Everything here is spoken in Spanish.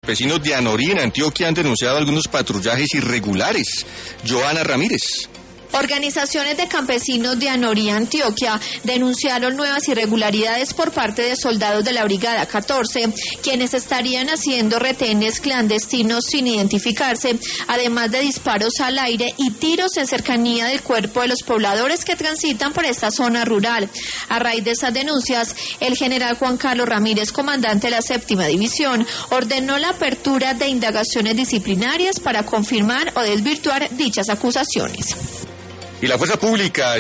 Campesinos de Anorí, en Antioquia, han denunciado algunos patrullajes irregulares. Joana Ramírez. Organizaciones de campesinos de Anorí, Antioquia, denunciaron nuevas irregularidades por parte de soldados de la Brigada 14, quienes estarían haciendo retenes clandestinos sin identificarse, además de disparos al aire y tiros en cercanía del cuerpo de los pobladores que transitan por esta zona rural. A raíz de esas denuncias, el general Juan Carlos Ramírez, comandante de la 7ª División, ordenó la apertura de indagaciones disciplinarias para confirmar o desvirtuar dichas acusaciones. Y la fuerza pública